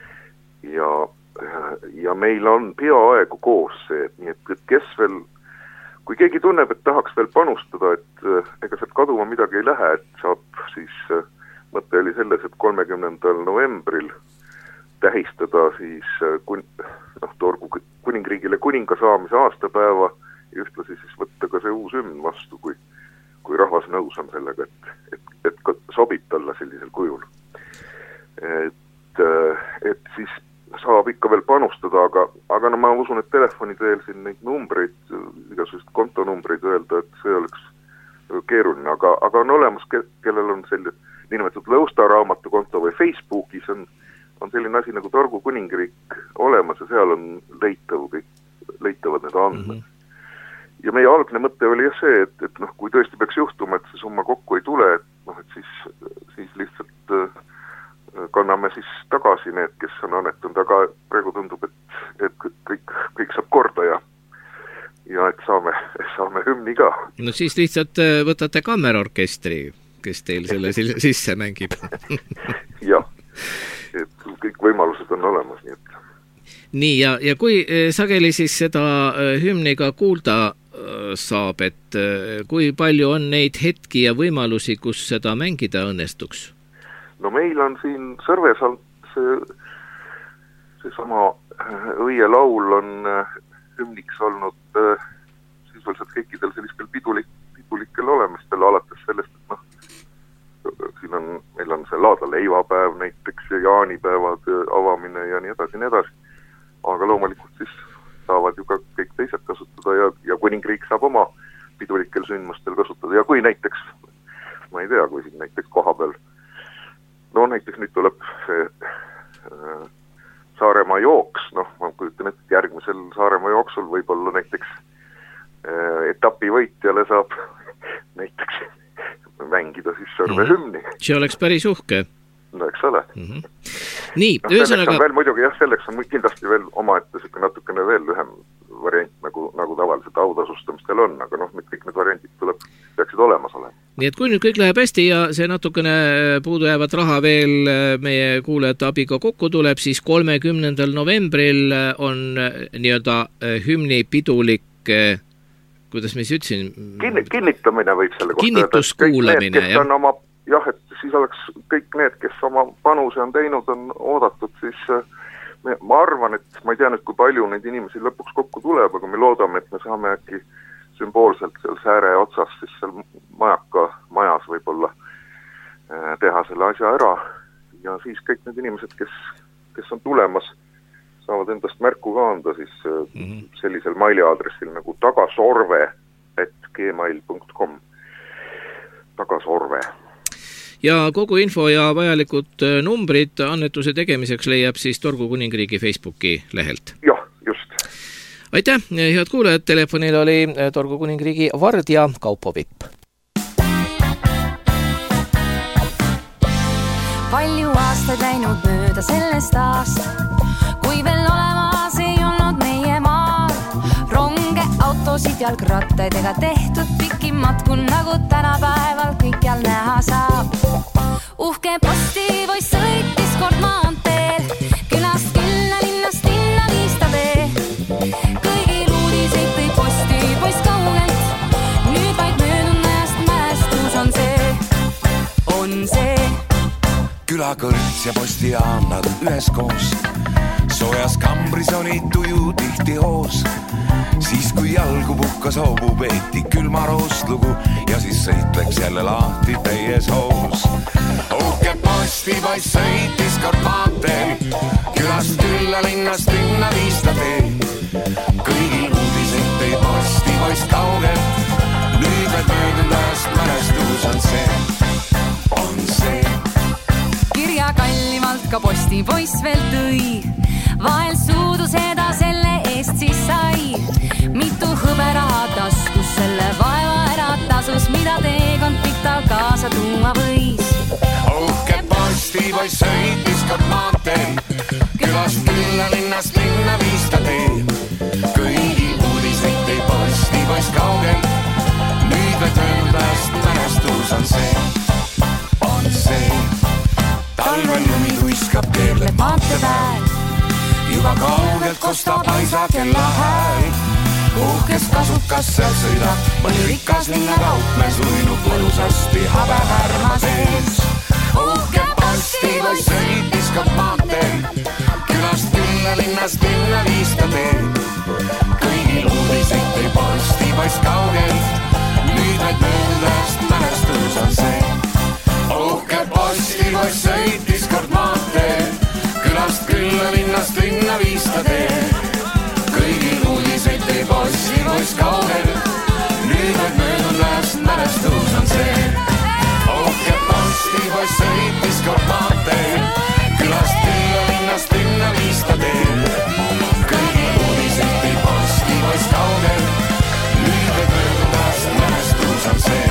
ja meil on peaaegu koos see, nii et kes veel, kui keegi tunneb, et tahaks veel panustada, et ega sealt kaduma midagi ei lähe, et saab siis, mõte oli selles, et 30. novembril tähistada siis Torgu kuningriigile kuninga saamise aastapäeva ja ühtlasi siis võtta ka see uus hümn vastu, kui rahvas nõus on sellega, et sobib talle sellisel kujul. Et siis saab ikka veel panustada, aga ma usun, et telefoni teel siin neid numbreid, igasugust kontonumbreid öelda, et see oleks keeruline, aga on olemas, kellel on selline niinimetatud Lõusta raamatukonto või Facebookis on selline asi nagu Torgu kuningriik olemas ja seal on leitavad need andmed. Ja meie algne mõte oli see, et kui tõesti peaks juhtuma, et see summa kokku ei tule, et siis lihtsalt kanname siis tagasi need, kes on annetanud, aga praegu tundub, et kõik saab korda ja et saame hümni ka. No siis lihtsalt võtate kammerorkestri, kes teil selle sisse mängib. Jah, et kõik võimalused on olemas, nii et. Nii, ja kui sageli siis seda hümni ka kuulda saab, et kui palju on neid hetki ja võimalusi, kus seda mängida õnnestuks? No meil on siin Sõrves seesama õielaul on hümniks olnud sisuliselt kõikidel sellistel pidulikel olemistel, alates sellest, et meil on see Laada leivapäev näiteks ja jaanipäevad avamine ja nii edasi. Aga loomulikult siis saavad ju ka kõik teised kasutada ja kuningriik saab oma pidulikel sündmustel kasutada ja kui näiteks, ma ei tea, kui siin näiteks koha peal näiteks nüüd tuleb see Saaremaa jooks, ma kujutan, et järgmisel Saaremaa jooksul võib-olla näiteks etapi võitjale saab näiteks mängida siis Sõrve hümni. See oleks päris uhke. No eks ole. Nii, ühesõnaga... Muidugi selleks on kindlasti veel omaette natukene veel lühem variant, nagu tavaliselt autasustamistel on, aga kõik need variandid peaksid olemas olema. Nii et kui nüüd kõik läheb hästi ja see natukene puudujäävat raha veel meie kuulajate abiga kokku tuleb, siis 30. novembril on nii-öelda hümni pidulik, kuidas ma siis ütlesin? Kinnitamine võib selle kohta. Kinnituskuulamine, jah. Jah, et siis oleks kõik need, kes oma panuse on teinud, on oodatud, siis ma arvan, et ma ei tea nüüd, kui palju neid inimesi lõpuks kokku tuleb, aga me loodame, et me saame äkki sümboolselt seal sääre otsas, siis seal majaka majas võib-olla teha selle asja ära ja siis kõik need inimesed, kes on tulemas, saavad endast märku ka anda siis sellisel mailiaadressil nagu tagasorve@gmail.com tagasorve. Ja kogu info ja vajalikud numbrid annetuse tegemiseks leiab siis Torgu kuningriigi Facebooki lehelt. Jah, just. aitäh, head kuulajad, telefonil oli Torgu Kuningriigi Vard ja Kaupo Vipp. Palju aastaid läinud mööda sellest aasta, kui veel olemas ei olnud meie maal ronge, autosid, jalgrattaid ega tehtud pikki matku, nagu tänapäeval kõikjal näha saab. Uhke postipoiss sõitis kord maanteel, külast külla, linnast linna viista tee. Kõigil uudiseid tõi postipoiss kaugelt, nüüd vaid möödunud ajast mälestus on see. Külakõrts ja postijaam nad üheskoos, soojas kambris oli tuju tihti hoos. Siis kui jalgu puhkas hoobu, peeti külmaroost lugu ja siis sõit läks jälle lahti täies hoos. Uhke postipoiss sõitis kord maanteel, külast külla, linnast linna viista tee. Kõigil uudiseid tõi postipoiss kaugelt, nüüd veel möödunud ajast mälestus on see. Kirja kallimalt ka postipoiss veel tõi, vahel suudu seda selle eest siis sai. Mitu hõberaha taskus selle vaeva ära tasus, mida teekond pikk tal kaasa tuua võis. Uhke postipoiss sõitis kord maanteel, külast külla, linnast linna viista tee. Kõigi uudiseid tõi postipoiss kaugelt, nüüd veel möödunud ajast mälestus on see. Talvel lumi tuiskab, keerleb maante pääl, juba kaugelt kostab aisa kella hääl. Uhkes kasukas seal sõidab, mõni rikas linna kaupmees uinub mõnusasti habehärma sees. Uhke postipoiss sõitis kord maanteel, külast külla, linnast linna viista tee. Kõigil uudiseid tõi postipoiss kaugelt, nüüd vaid möödunud ajast mälestus on see. Uhke postipoiss sõitis kord maanteel, külast külla, linnast linna viista tee. Kõigil uudiseid tõi postipoiss kaugelt, nüüd vaid möödunud ajast mälestus on see. Uhke postipoiss sõitis kord maanteel, külast külla, linnast linna viista tee. Kõigil uudiseid tõi postipoiss kaugelt, nüüd vaid möödunud ajast mälestus on see.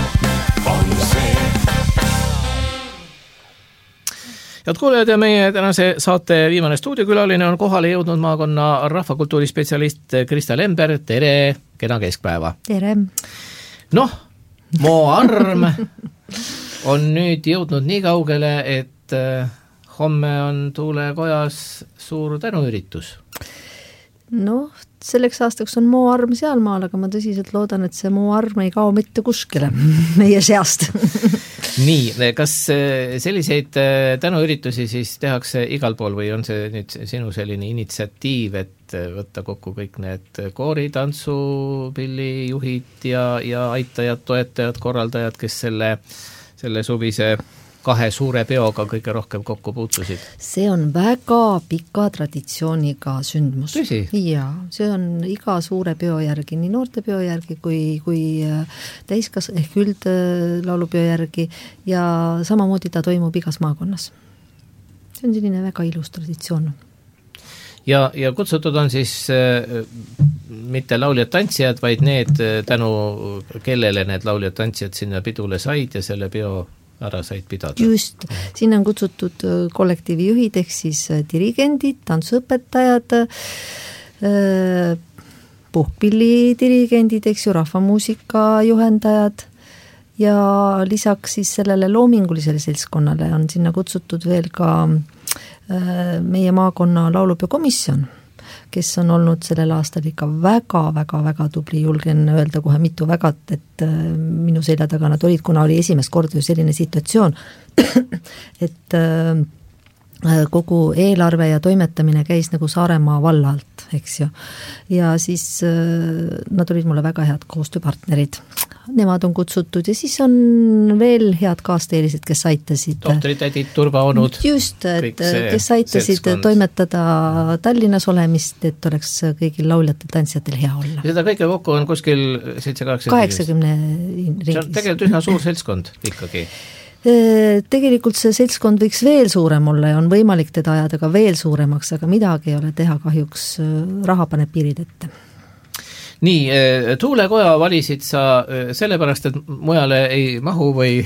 Head kuulajad ja meie tänase saate viimane stuudiokülaline on kohale jõudnud maakonna rahvakultuuri spetsialist Krista Lember. Tere, kena keskpäeva. Tere. Noh, Moo Arm on nüüd jõudnud nii kaugele, et homme on Tuulekojas suur tänuüritus. Noh, selleks aastaks on Moo Arm sealmaal, aga ma tõsiselt loodan, et see Moo Arm ei kao mitte kuskile meie seast. Nii, kas selliseid tänuüritusi siis tehakse igal pool või on see nüüd sinu selline initsiatiiv, et võtta kokku kõik need koori, tantsu, pillijuhid ja aitajad, toetajad, korraldajad, kes selle suvise 2 suure peoga kõige rohkem kokku puutusid? See on väga pika traditsiooniga sündmus. Tõsi? Ja, see on iga suure peo järgi, nii noorte peo järgi kui täiskas ehk üldlaulupeo järgi ja samamoodi ta toimub igas maakonnas. See on selline väga ilus traditsioon. Ja kutsutud on siis mitte lauljad-tantsijad, vaid need tänu, kellele need lauljad-tantsijad sinna pidule said ja selle peo ära said pidada. Just, sinna on kutsutud kollektiivi juhid ehk siis dirigendid, tantsuõpetajad, puhkpillidirigendid, eks ju, rahvamuusika juhendajad ja lisaks siis sellele loomingulisele seltskonnale on sinna kutsutud veel ka meie maakonna laulupeo-komisjon, kes on olnud sellel aastal ikka väga tubli, julgen öelda kohe mitu vägat, et minu selja taga nad olid, kuna oli esimest korda ju selline situatsioon, et kogu eelarve ja toimetamine käis nagu Saaremaa valla alt, eks ju. Ja siis nad olid mulle väga head koostööpartnerid. Nemad on kutsutud ja siis on veel head kaasteelised, kes aitasid. Tohtritädid, turvaonud. Just, et kes aitasid toimetada Tallinnas olemist, et oleks kõigil lauljatel, tantsijatel hea olla. Ja seda kõige kokku on kuskil 80 ringis. See on tegelikult üsna suur seltskond ikkagi. Tegelikult see seltskond võiks veel suurem olla ja on võimalik teda ajada ka veel suuremaks, aga midagi ei ole teha, kahjuks raha paneb piirid ette. Nii, tuulekoja valisid sa sellepärast, et mujale ei mahu või?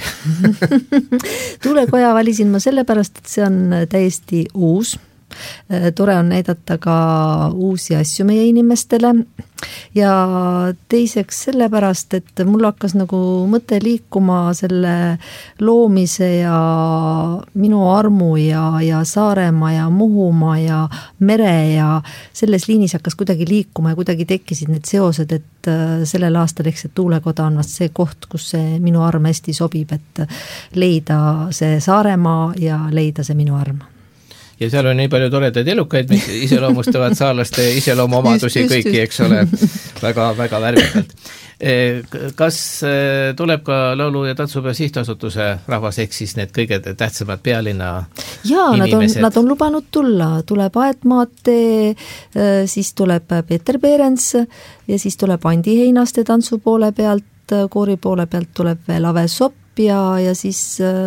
Tuulekoja valisin ma sellepärast, et see on täiesti uus. Tore on näidata ka uusi asju meie inimestele ja teiseks sellepärast, et mul hakkas nagu mõte liikuma selle loomise ja minu armu ja Saaremaa ja Muhumaa ja mere ja selles liinis hakkas kuidagi liikuma ja kuidagi tekkisid need seosed, et sellel aastal ehk see tuulekoda on vast see koht, kus see minu arm hästi sobib, et leida see Saaremaa ja leida see minu arm. Ja seal on nii palju toredaid elukaid, mis iseloomustavad saarlaste iseloomuomadusi kõiki, eks ole, väga värvikalt. Kas tuleb ka laulu- ja tantsupeo sihtasutuse rahvas, ehk siis need kõige tähtsamad pealinna inimesed? Nad on lubanud tulla, tuleb Aet Maatee, siis tuleb Peeter Peerens ja siis tuleb Andi Heinaste tantsu poole pealt, koori poole pealt tuleb veel Ave Sopp, ja siis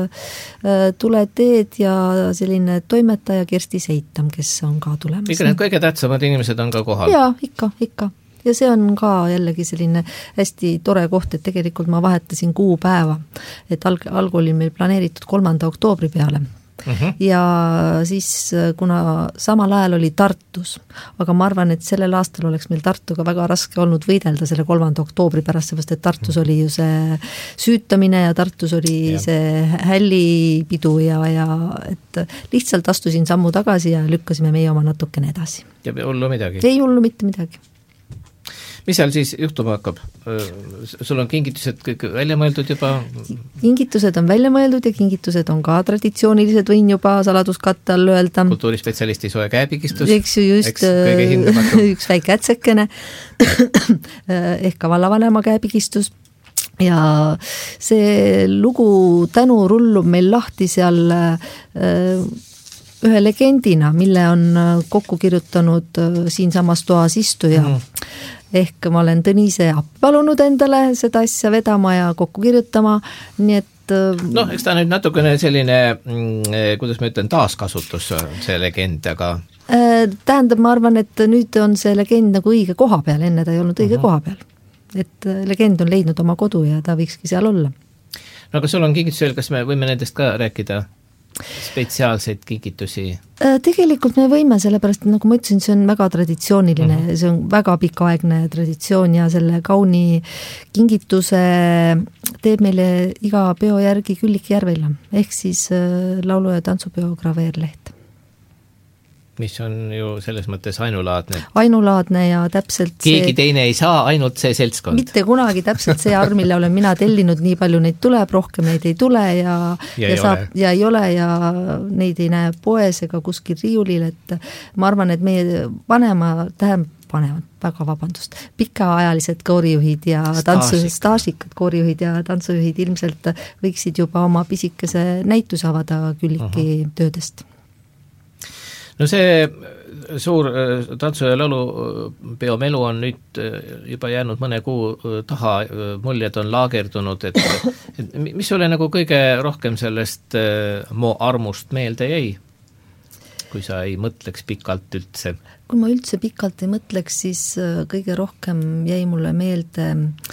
Tule Teed ja selline toimetaja Kersti Seitam, kes on ka tulemas. Ikka need kõige tähtsamad inimesed on ka kohal? Jaa, ikka. Ja see on ka jällegi selline hästi tore koht, et tegelikult ma vahetasin kuupäeva, et algu oli meil planeeritud 3. oktoobri peale. Ja siis kuna samal ajal oli Tartus, aga ma arvan, et sellel aastal oleks meil Tartuga väga raske olnud võidelda selle 3. oktoobri pärast, sest et Tartus oli ju see süütamine ja Tartus oli see hällipidu ja et lihtsalt astusin sammu tagasi ja lükkasime meie oma natukene edasi. Ja hullu midagi? Ei hullu mitte midagi. Mis seal siis juhtuma hakkab? Sul on kingitused kõik välja mõeldud juba? Kingitused on välja mõeldud ja kingitused on ka traditsioonilised, võin juba saladuskatte all öelda. Kultuurispetsialisti soe käepigistus? Eks ju just üks väike ätsekene ehk ka vallavanema käepigistus. Ja see lugu tänu rullub meil lahti seal ühe legendina, mille on kokku kirjutanud siinsamas toas istuja. Ehk ma olen Tõnise appi palunud endale seda asja vedama ja kokku kirjutama, nii et eks ta nüüd natukene selline, kuidas ma ütlen, taaskasutus see legend, aga tähendab, ma arvan, et nüüd on see legend nagu õige koha peal, enne ta ei olnud õige koha peal. Et legend on leidnud oma kodu ja ta võikski seal olla. No aga sul on kingitusel, kas me võime nendest ka rääkida? Spetsiaalseid kingitusi? Tegelikult me võime, sellepärast, nagu ma ütlesin, see on väga traditsiooniline, see on väga pikaaegne traditsioon ja selle kauni kingituse teeb meile iga peo järgi Külliki Järvela, ehk siis laulu- ja tantsupeo Graveerleht. Mis on ju selles mõttes ainulaadne. Ainulaadne ja täpselt keegi teine ei saa, ainult see seltskond. Mitte kunagi täpselt see armile olen mina tellinud, nii palju neid tuleb, rohkem neid ei tule ja ei ole ja neid ei näe poes ega kuskil riiulil, et ma arvan, et meie pikaajalised koorijuhid ja staažikad koorijuhid ja tantsujuhid ilmselt võiksid juba oma pisikese näituse avada Külliki töödest. No see suur tantsu- ja laulupeo melu on nüüd juba jäänud mõne kuu taha, muljed on laagerdunud, et mis sulle nagu kõige rohkem sellest mu armust meelde jäi, kui sa ei mõtleks pikalt üldse? Kui ma üldse pikalt ei mõtleks, siis kõige rohkem jäi mulle meelde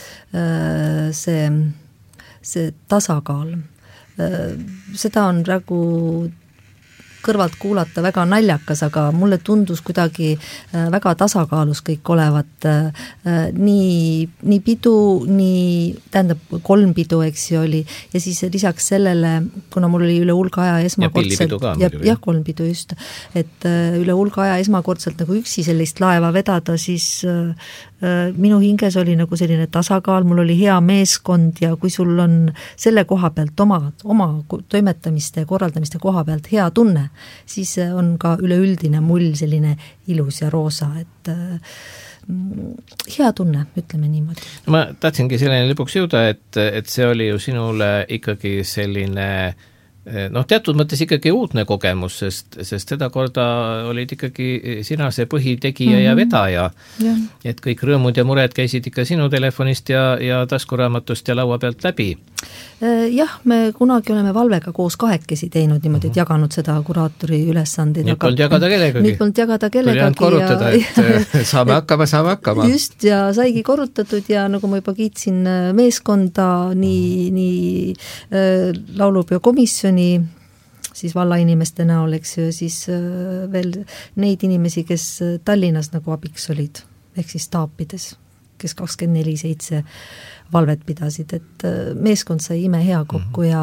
see tasakaal. Seda on praegu kõrvalt kuulata väga naljakas, aga mulle tundus kuidagi väga tasakaalus kõik olevat. Nii pidu, tähendab 3 pidu, eks ju oli, ja siis lisaks sellele, kuna mul oli üle hulga aja esmakordselt, ja 3 pidu just, et üle hulga aja esmakordselt nagu üksi sellist laeva vedada, siis minu hinges oli nagu selline tasakaal, mul oli hea meeskond ja kui sul on selle koha pealt oma toimetamiste ja korraldamiste koha pealt hea tunne, siis on ka üleüldine mull selline ilus ja roosa, et hea tunne, ütleme niimoodi. Ma tahtsingi selline lõpuks jõuda, et see oli ju sinule ikkagi selline teatud mõttes ikkagi uudne kogemus, sest seda korda olid ikkagi sina see põhitegija ja vedaja. Et kõik rõõmud ja mured käisid ikka sinu telefonist ja taskuraamatust ja laua pealt läbi. Jah, me kunagi oleme Valvega koos kahekesi teinud niimoodi, et jaganud seda kuraatori ülesandeid. Nüüd polnud jagada kellegagi. Nüüd polnud jagada kellegagi. Tuli ainult korrutada, et saame hakkama. Just, ja saigi korrutatud ja nagu ma juba kiitsin meeskonda, nii laulupeo komisjoni, siis vallainimeste näol, eks ju, siis veel neid inimesi, kes Tallinnas nagu abiks olid, ehk siis staapides, kes 24/7 valvet pidasid, et meeskond sai ime hea kokku ja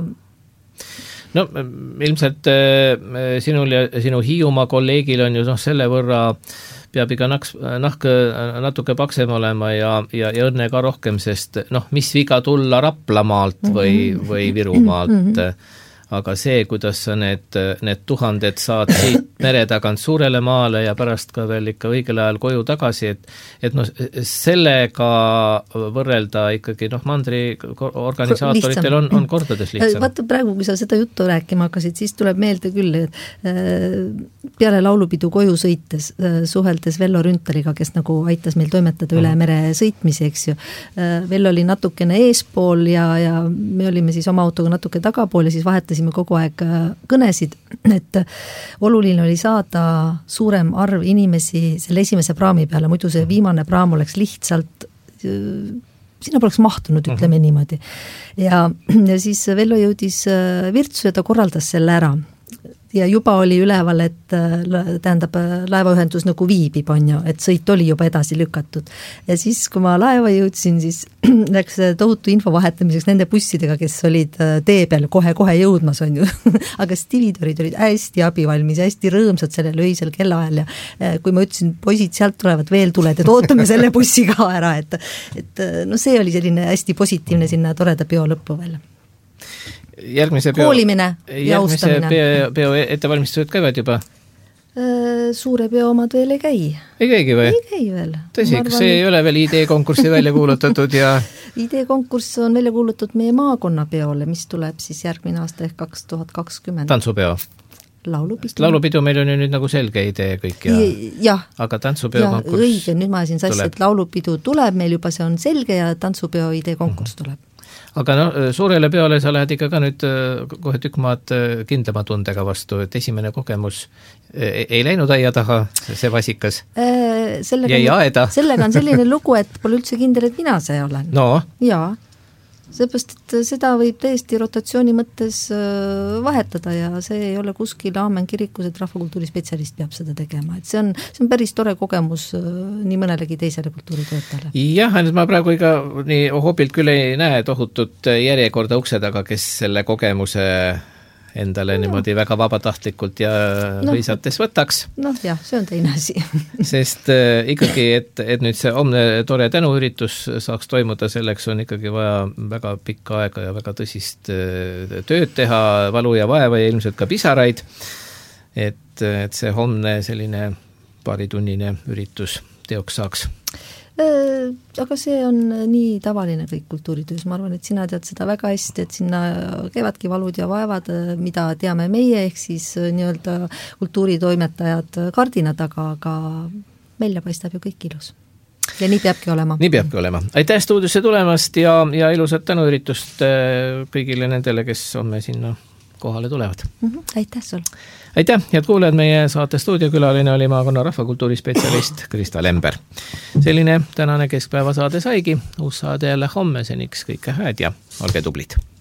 no ilmselt sinul ja sinu Hiiumaa kolleegil on ju selle võrra peab iga nahk natuke paksem olema ja õnne ka rohkem, sest mis viga tulla Raplamaalt või Virumaalt, aga see, kuidas sa need tuhanded saad siit mere tagant suurele maale ja pärast ka veel ikka õigel ajal koju tagasi, et sellega võrrelda ikkagi mandri organisaatoritel on kordades lihtsam. Vaata praegu, kui sa seda juttu rääkima hakkasid, siis tuleb meelde küll, et peale laulupidu koju sõites, suheldes Vello Rüntaliga, kes nagu aitas meil toimetada üle mere sõitmisi, eks ju. Vello oli natukene eespool ja me olime siis oma autoga natuke tagapool ja siis vahetasime kogu aeg kõnesid, et oluline oli saada suurem arv inimesi selle esimese praami peale, muidu see viimane praam oleks lihtsalt, sinna poleks mahtunud, ütleme niimoodi. Ja siis Vello jõudis Virtsu ja ta korraldas selle ära. Ja juba oli üleval, et tähendab laevaühendus nagu viibib, on ju, et sõit oli juba edasi lükatud. Ja siis, kui ma laeva jõudsin, siis läks tohutu info vahetamiseks nende bussidega, kes olid tee peal kohe jõudmas, on ju. Aga stividorid olid hästi abivalmis, hästi rõõmsad sellel öisel kellaajal ja kui ma ütlesin, poisid, sealt tulevad veel tuled, et ootame selle bussi ka ära, et see oli selline hästi positiivne sinna toreda peo lõppu veel. Järgmise peo ettevalmistused käivad juba? Suure peo omad veel ei käi. Ei käigi või? Ei käi veel. Tõsi, kas see ei ole veel ID-konkurssi välja kuulutatud ja... ID-konkurss on välja kuulutatud meie maakonnapeole, mis tuleb siis järgmine aasta ehk 2020. Tantsupeo? Laulupidu meil on ju nüüd nagu selge idee kõik ja. Aga tantsupeo konkurss õige, nüüd ma asin sassi, et laulupidu tuleb, meil juba see on selge ja tantsupeo ID-konkurss tuleb. Aga suurele peole sa lähed ikka ka nüüd kohe tükk maad kindlama tundega vastu, et esimene kogemus ei läinud aia taha, see vasikas? Jäi aeda? Sellega on selline lugu, et pole üldse kindel, et mina see olen. No? Jaa. Seepärast, et seda võib täiesti rotatsiooni mõttes vahetada ja see ei ole kuskil Aamen kirikus, et rahvakultuuri spetsialist peab seda tegema. Et see on päris tore kogemus nii mõnelegi teisele kultuuritöötajale. Jah, ma praegu iga nii hobilt küll ei näe tohutut järjekorda ukse taga, kes selle kogemuse endale niimoodi väga vabatahtlikult ja hõisates võtaks. Jah, see on teine asi. Sest ikkagi, et nüüd see homne tore tänuüritus saaks toimuda, selleks on ikkagi vaja väga pikka aega ja väga tõsist tööd teha, valu ja vaeva ja ilmselt ka pisaraid, et see homne selline paaritunnine üritus teoks saaks. Aga see on nii tavaline kõik kultuuritöös, ma arvan, et sina tead seda väga hästi, et sinna käivadki valud ja vaevad, mida teame meie, ehk siis nii-öelda kultuuritoimetajad kardina taga, aga välja paistab ju kõik ilus. Ja nii peabki olema. Nii peabki olema. Aitäh stuudiosse tulemast ja ilusat tänuüritust kõigile nendele, kes homme sinna kohale tulevad. Aitäh sul! Aitäh, head kuulajad, meie saate stuudiokülaline oli maakonna rahvakultuuri spetsialist Krista Lember. Selline tänane keskpäeva saade saigi, uus saade jälle homme, seniks kõike hääd ja olge tublid!